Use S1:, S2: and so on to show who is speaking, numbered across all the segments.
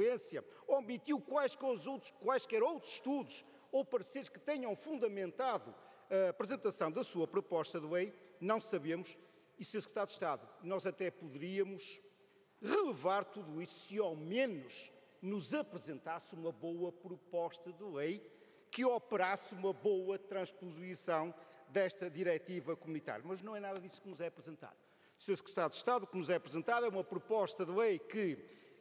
S1: concorrência, omitiu quaisquer outros estudos ou pareceres que tenham fundamentado a apresentação da sua proposta de lei, não sabemos. E, Sr. Secretário de Estado, nós até poderíamos relevar tudo isso se ao menos nos apresentasse uma boa proposta de lei que operasse uma boa transposição desta diretiva comunitária. Mas não é nada disso que nos é apresentado. Sr. Secretário de Estado, o que nos é apresentado é uma proposta de lei que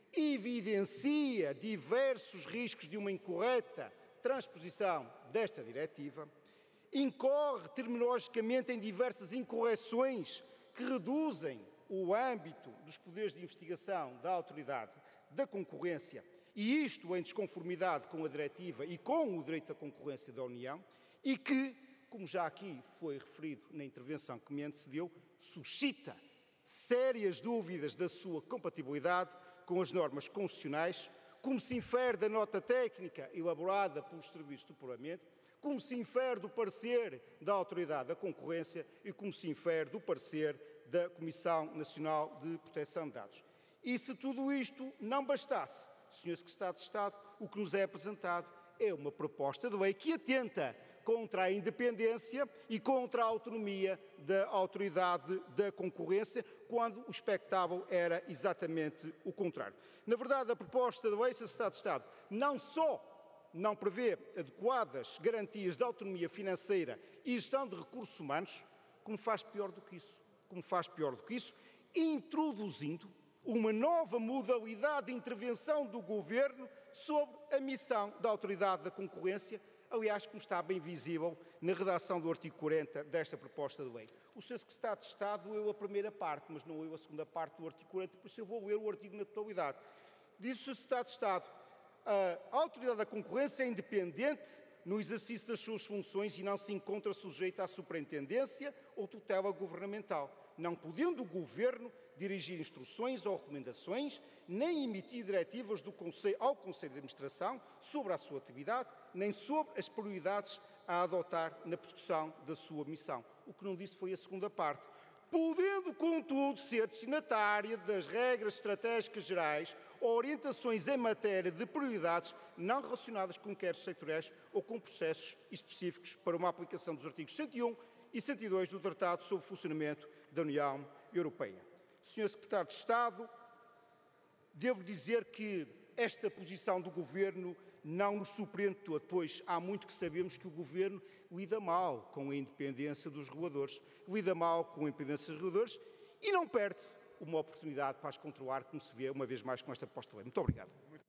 S1: evidencia diversos riscos de uma incorreta transposição desta diretiva, incorre terminologicamente em diversas incorreções que reduzem o âmbito dos poderes de investigação da Autoridade da Concorrência, e isto em desconformidade com a diretiva e com o direito da concorrência da União, e que, como já aqui foi referido na intervenção que me antecedeu, suscita sérias dúvidas da sua compatibilidade com as normas constitucionais, como se infere da nota técnica elaborada pelos serviços de apuramento, como se infere do parecer da Autoridade da Concorrência e como se infere do parecer da Comissão Nacional de Proteção de Dados. E se tudo isto não bastasse, Sr. Secretário de Estado, o que nos é apresentado é uma proposta de lei que atenta contra a independência e contra a autonomia da Autoridade da Concorrência, quando o expectável era exatamente o contrário. Na verdade, a proposta de lei, Sr. Secretário de Estado, não só não prevê adequadas garantias de autonomia financeira e gestão de recursos humanos, como faz pior do que isso, introduzindo uma nova modalidade de intervenção do Governo sobre a missão da Autoridade da Concorrência, aliás, como está bem visível na redação do artigo 40 desta proposta de lei. O Sr. Secretário de Estado leu a primeira parte, mas não leu a segunda parte do artigo 40, por isso eu vou ler o artigo na totalidade. Diz o Sr. Secretário de Estado: a Autoridade da Concorrência é independente no exercício das suas funções e não se encontra sujeita à superintendência ou tutela governamental, não podendo o Governo dirigir instruções ou recomendações, nem emitir diretivas ao Conselho de Administração sobre a sua atividade, nem sobre as prioridades a adotar na prossecução da sua missão. O que não disse foi a segunda parte. Podendo, contudo, ser destinatária das regras estratégicas gerais ou orientações em matéria de prioridades não relacionadas com inquéritos setoriais ou com processos específicos para uma aplicação dos artigos 101 e 102 do Tratado sobre o Funcionamento da União Europeia. Sr. Secretário de Estado, devo dizer que esta posição do Governo não nos surpreende todo, pois há muito que sabemos que o Governo lida mal com a independência dos reguladores, e não perde uma oportunidade para as controlar, como se vê uma vez mais com esta proposta de lei. Muito obrigado.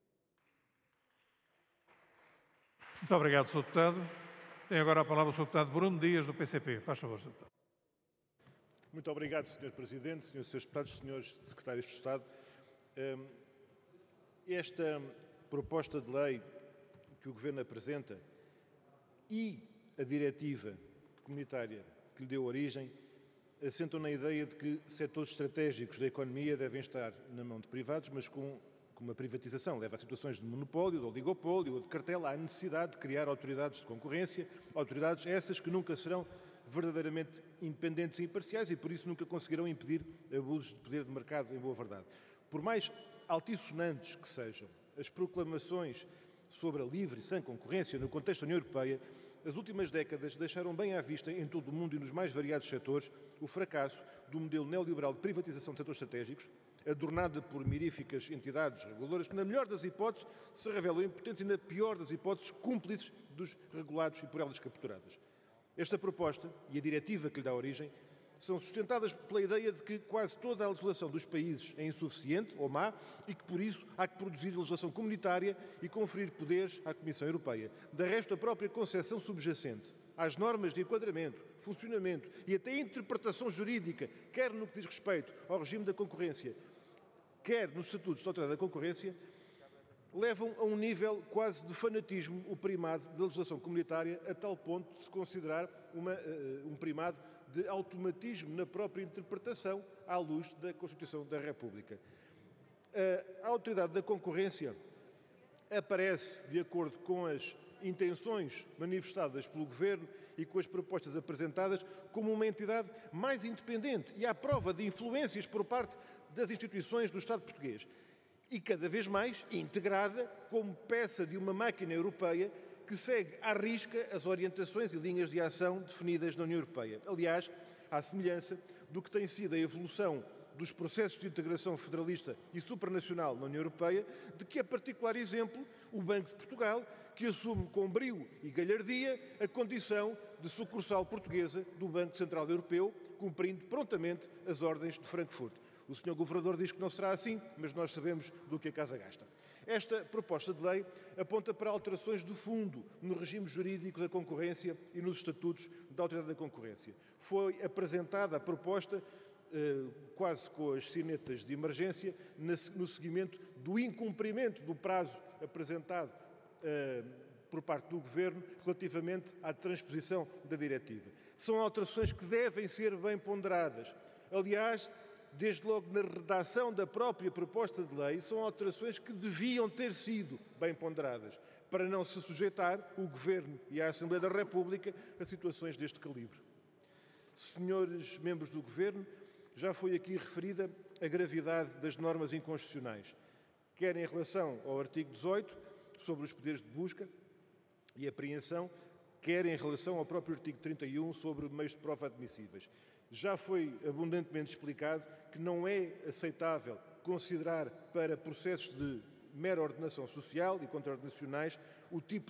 S2: Muito obrigado, Sr. Deputado. Tem agora a palavra o Sr. Deputado Bruno Dias, do PCP. Faz favor, Sr. Deputado.
S3: Muito obrigado, Sr. Presidente, Srs. Deputados, Srs. Secretários de Estado. Esta proposta de lei que o Governo apresenta e a diretiva comunitária que lhe deu origem assentam na ideia de que setores estratégicos da economia devem estar na mão de privados, mas com uma privatização leva a situações de monopólio, de oligopólio ou de cartel, há necessidade de criar autoridades de concorrência, autoridades essas que nunca serão verdadeiramente independentes e imparciais e por isso nunca conseguirão impedir abusos de poder de mercado, em boa verdade. Por mais altissonantes que sejam as proclamações sobre a livre e sã concorrência no contexto da União Europeia, as últimas décadas deixaram bem à vista em todo o mundo e nos mais variados setores o fracasso do modelo neoliberal de privatização de setores estratégicos, adornada por miríficas entidades reguladoras que, na melhor das hipóteses, se revelam impotentes e, na pior das hipóteses, cúmplices dos regulados e por elas capturadas. Esta proposta e a diretiva que lhe dá origem são sustentadas pela ideia de que quase toda a legislação dos países é insuficiente ou má e que, por isso, há que produzir legislação comunitária e conferir poderes à Comissão Europeia. De resto, a própria concepção subjacente às normas de enquadramento, funcionamento e até interpretação jurídica, quer no que diz respeito ao regime da concorrência, quer nos estatutos da Autoridade da Concorrência, levam a um nível quase de fanatismo o primado da legislação comunitária, a tal ponto de se considerar um primado de automatismo na própria interpretação à luz da Constituição da República. A Autoridade da Concorrência aparece, de acordo com as intenções manifestadas pelo Governo e com as propostas apresentadas, como uma entidade mais independente e à prova de influências por parte das instituições do Estado português. e cada vez mais integrada como peça de uma máquina europeia que segue à risca as orientações e linhas de ação definidas na União Europeia. Aliás, à semelhança do que tem sido a evolução dos processos de integração federalista e supranacional na União Europeia, de que é particular exemplo o Banco de Portugal, que assume com brio e galhardia a condição de sucursal portuguesa do Banco Central Europeu, cumprindo prontamente as ordens de Frankfurt. O Sr. Governador diz que não será assim, mas nós sabemos do que a casa gasta. Esta proposta de lei aponta para alterações de fundo no regime jurídico da concorrência e nos estatutos da Autoridade da Concorrência. Foi apresentada a proposta quase com as sinetas de emergência no seguimento do incumprimento do prazo apresentado por parte do Governo relativamente à transposição da diretiva. São alterações que devem ser bem ponderadas. Aliás, desde logo na redação da própria proposta de lei, são alterações que deviam ter sido bem ponderadas, para não se sujeitar o Governo e a Assembleia da República a situações deste calibre. Senhores membros do Governo, já foi aqui referida a gravidade das normas inconstitucionais, quer em relação ao artigo 18, sobre os poderes de busca e apreensão, quer em relação ao próprio artigo 31, sobre meios de prova admissíveis. Já foi abundantemente explicado que não é aceitável considerar para processos de mera ordenação social e contraordenacionais o tipo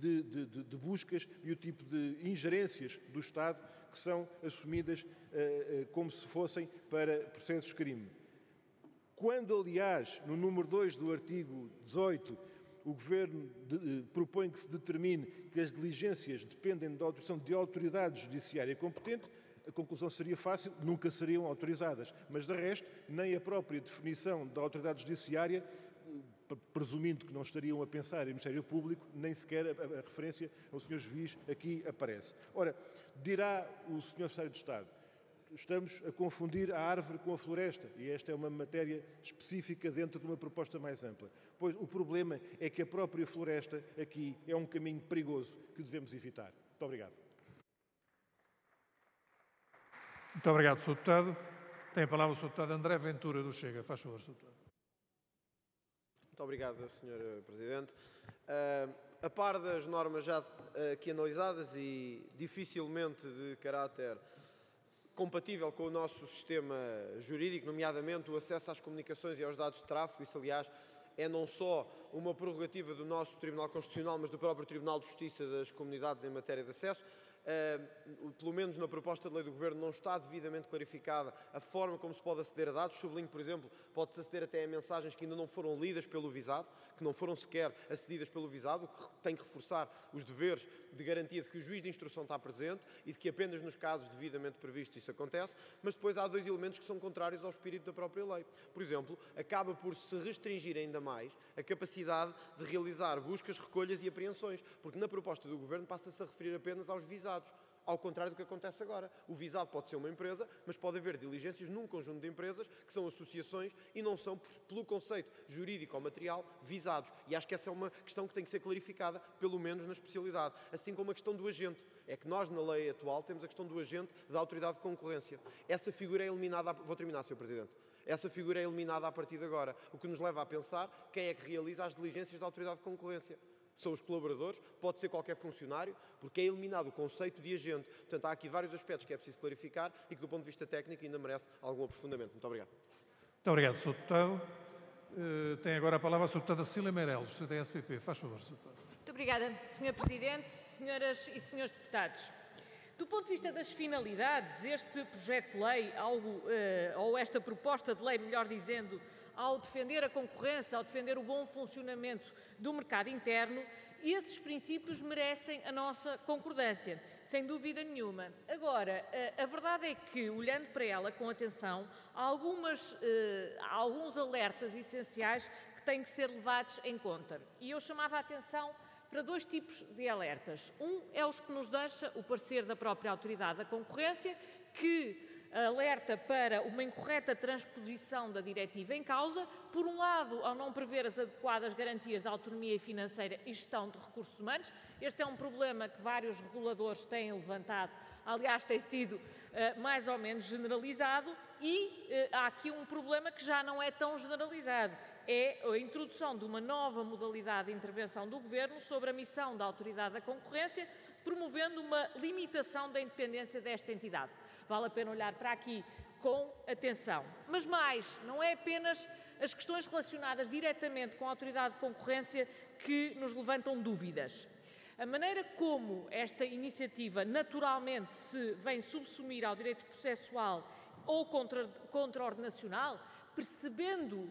S3: de buscas e o tipo de ingerências do Estado que são assumidas como se fossem para processos de crime. Quando, aliás, no número 2 do artigo 18, o Governo propõe que se determine que as diligências dependem da autorização de autoridade judiciária competente, a conclusão seria fácil, nunca seriam autorizadas. Mas, de resto, nem a própria definição da autoridade judiciária, presumindo que não estariam a pensar em Ministério Público, nem sequer a referência ao Sr. Juiz aqui aparece. Ora, dirá o Sr. Secretário de Estado, estamos a confundir a árvore com a floresta e esta é uma matéria específica dentro de uma proposta mais ampla. Pois o problema é que a própria floresta aqui é um caminho perigoso que devemos evitar. Muito obrigado.
S2: Muito obrigado, Sr. Deputado. Tem a palavra o Sr. Deputado André Ventura do Chega. Faz favor, Sr. Deputado.
S4: Muito obrigado, Sr. Presidente. A par das normas já aqui analisadas e dificilmente de caráter compatível com o nosso sistema jurídico, nomeadamente o acesso às comunicações e aos dados de tráfego, isso, aliás, é não só uma prerrogativa do nosso Tribunal Constitucional, mas do próprio Tribunal de Justiça das Comunidades em matéria de acesso. Pelo menos na proposta de lei do Governo não está devidamente clarificada a forma como se pode aceder a dados. Sublinho, por exemplo, pode-se aceder até a mensagens que ainda não foram lidas pelo visado, que não foram sequer acedidas pelo visado, o que tem que reforçar os deveres de garantia de que o juiz de instrução está presente e de que apenas nos casos devidamente previstos isso acontece, mas depois há dois elementos que são contrários ao espírito da própria lei. Por exemplo, acaba por se restringir ainda mais a capacidade de realizar buscas, recolhas e apreensões, porque na proposta do Governo passa-se a referir apenas aos visados. Ao contrário do que acontece agora. O visado pode ser uma empresa, mas pode haver diligências num conjunto de empresas que são associações e não são, pelo conceito jurídico ou material, visados. E acho que essa é uma questão que tem que ser clarificada, pelo menos na especialidade. Assim como a questão do agente. É que nós, na lei atual, temos a questão do agente da autoridade de concorrência. Essa figura é eliminada... Vou terminar, Sr. Presidente. Essa figura é eliminada a partir de agora, o que nos leva a pensar quem é que realiza as diligências da autoridade de concorrência. São os colaboradores, pode ser qualquer funcionário, porque é eliminado o conceito de agente. Portanto, há aqui vários aspectos que é preciso clarificar e que, do ponto de vista técnico, ainda merece algum aprofundamento. Muito obrigado.
S2: Muito obrigado, Sr. Deputado. Tem agora a palavra a Sra. Deputada Cília Meireles, do CDS-PP. Faz favor, Sr. Deputado.
S5: Muito obrigada, Sr. Presidente, senhoras e senhores deputados. Do ponto de vista das finalidades, este projeto de lei, ou esta proposta de lei, melhor dizendo, ao defender a concorrência, ao defender o bom funcionamento do mercado interno, esses princípios merecem a nossa concordância, sem dúvida nenhuma. Agora, a verdade é que, olhando para ela com atenção, há alguns alertas essenciais que têm que ser levados em conta. E eu chamava a atenção para dois tipos de alertas. Um é os que nos deixa o parecer da própria Autoridade da Concorrência, que alerta para uma incorreta transposição da diretiva em causa, por um lado, ao não prever as adequadas garantias de autonomia financeira e gestão de recursos humanos. Este é um problema que vários reguladores têm levantado, aliás, tem sido mais ou menos generalizado, e há aqui um problema que já não é tão generalizado, é a introdução de uma nova modalidade de intervenção do Governo sobre a missão da Autoridade da Concorrência, promovendo uma limitação da independência desta entidade. Vale a pena olhar para aqui com atenção. Mas mais, não é apenas as questões relacionadas diretamente com a Autoridade de Concorrência que nos levantam dúvidas. A maneira como esta iniciativa naturalmente se vem subsumir ao direito processual ou contraordenacional, percebendo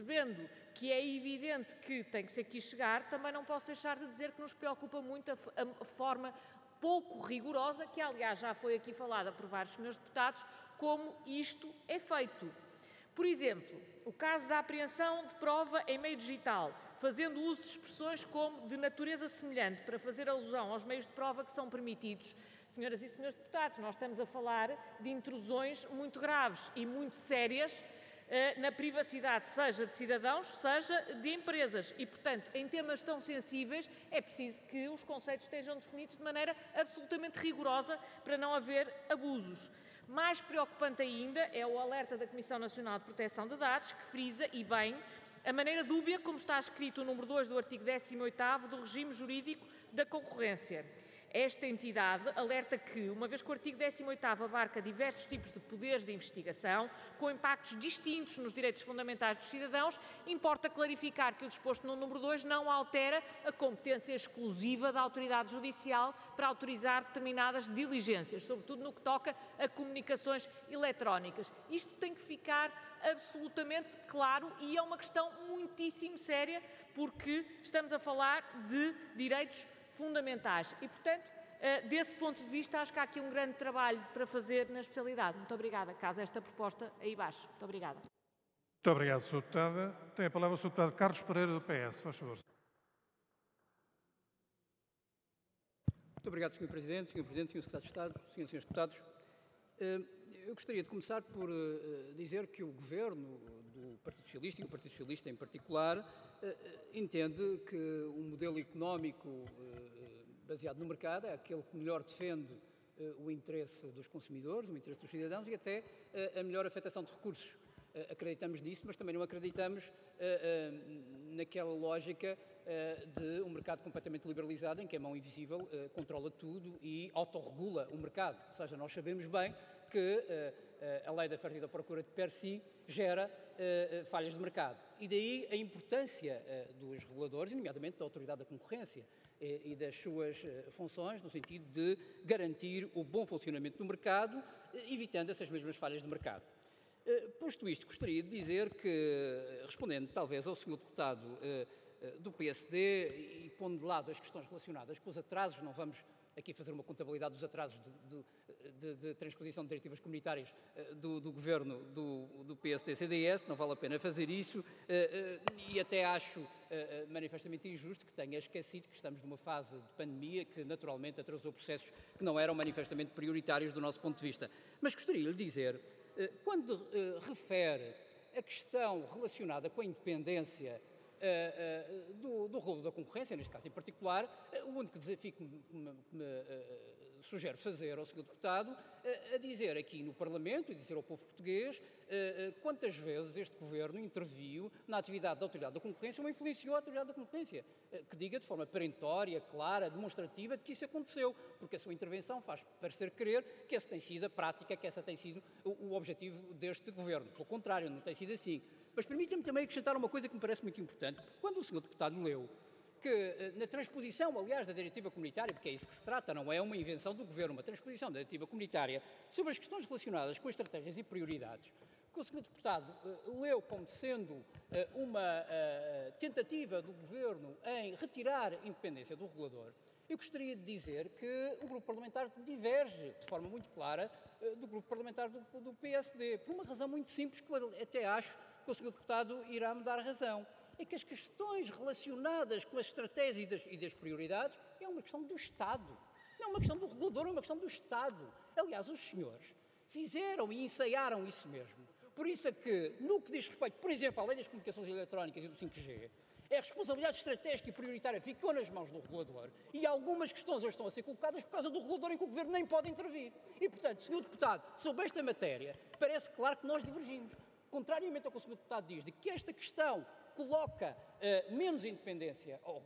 S5: que é evidente que tem que ser aqui chegar, também não posso deixar de dizer que nos preocupa muito a forma pouco rigorosa, que aliás já foi aqui falada por vários senhores deputados, como isto é feito. Por exemplo, o caso da apreensão de prova em meio digital, fazendo uso de expressões como de natureza semelhante, para fazer alusão aos meios de prova que são permitidos. Senhoras e senhores deputados, nós estamos a falar de intrusões muito graves e muito sérias na privacidade, seja de cidadãos, seja de empresas. E, portanto, em temas tão sensíveis, é preciso que os conceitos estejam definidos de maneira absolutamente rigorosa para não haver abusos. Mais preocupante ainda é o alerta da Comissão Nacional de Proteção de Dados, que frisa, e bem, a maneira dúbia como está escrito o número 2 do artigo 18º do regime jurídico da concorrência. Esta entidade alerta que, uma vez que o artigo 18º abarca diversos tipos de poderes de investigação, com impactos distintos nos direitos fundamentais dos cidadãos, importa clarificar que o disposto no número 2 não altera a competência exclusiva da autoridade judicial para autorizar determinadas diligências, sobretudo no que toca a comunicações eletrónicas. Isto tem que ficar absolutamente claro e é uma questão muitíssimo séria, porque estamos a falar de direitos fundamentais e, portanto, desse ponto de vista, acho que há aqui um grande trabalho para fazer na especialidade. Muito obrigada. Caso esta proposta aí baixo. Muito obrigada.
S2: Muito obrigado, Sr. Deputada. Tem a palavra o Sr. Deputado Carlos Pereira, do PS. Faz favor.
S6: Muito obrigado, Sr. Presidente, Sr. Presidente, Sr. Secretário de Estado, Srs. e Srs. Deputados. Eu gostaria de começar por dizer que o Governo do Partido Socialista, e o Partido Socialista em particular, entende que o modelo económico baseado no mercado é aquele que melhor defende o interesse dos consumidores, o interesse dos cidadãos e até a melhor afetação de recursos. Acreditamos nisso, mas também não acreditamos naquela lógica de um mercado completamente liberalizado, em que a mão invisível controla tudo e autorregula o mercado. Ou seja, nós sabemos bem que a lei da oferta e da procura de per si gera falhas de mercado. E daí a importância dos reguladores, nomeadamente da Autoridade da Concorrência e das suas funções, no sentido de garantir o bom funcionamento do mercado, evitando essas mesmas falhas de mercado. Posto isto, gostaria de dizer que, respondendo talvez ao Sr. Deputado do PSD e pondo de lado as questões relacionadas com os atrasos, não vamos aqui fazer uma contabilidade dos atrasos de transposição de diretivas comunitárias do Governo do PSD-CDS, não vale a pena fazer isso, e até acho manifestamente injusto que tenha esquecido que estamos numa fase de pandemia que naturalmente atrasou processos que não eram manifestamente prioritários do nosso ponto de vista. Mas gostaria de lhe dizer, quando refere a questão relacionada com a independência do regulador da concorrência, neste caso em particular, o único desafio que me sugere fazer ao Sr. Deputado a dizer aqui no Parlamento e dizer ao povo português quantas vezes este Governo interviu na atividade da Autoridade da Concorrência ou influenciou a Autoridade da Concorrência, que diga de forma perentória, clara, demonstrativa de que isso aconteceu, porque a sua intervenção faz parecer crer que essa tem sido a prática, que essa tem sido o objetivo deste Governo. Pelo contrário, não tem sido assim. Mas permita-me também acrescentar uma coisa que me parece muito importante. Quando o Sr. Deputado leu que na transposição, aliás, da diretiva comunitária, porque é isso que se trata, não é uma invenção do Governo, uma transposição da diretiva comunitária sobre as questões relacionadas com estratégias e prioridades, que o Sr. Deputado leu como sendo uma tentativa do Governo em retirar a independência do regulador, eu gostaria de dizer que o grupo parlamentar diverge de forma muito clara do grupo parlamentar do PSD, por uma razão muito simples, que eu até acho que o Sr. Deputado irá me dar razão. É que as questões relacionadas com as estratégias e das prioridades é uma questão do Estado. Não é uma questão do regulador, é uma questão do Estado. Aliás, os senhores fizeram e ensaiaram isso mesmo. Por isso é que, no que diz respeito, por exemplo, à lei das comunicações eletrónicas e do 5G, a responsabilidade estratégica e prioritária ficou nas mãos do regulador e algumas questões estão a ser colocadas por causa do regulador em que o Governo nem pode intervir. E, portanto, Sr. Deputado, sobre esta matéria, parece claro que nós divergimos. Contrariamente ao que o Sr. Deputado diz, de que esta questão coloca menos independência, ou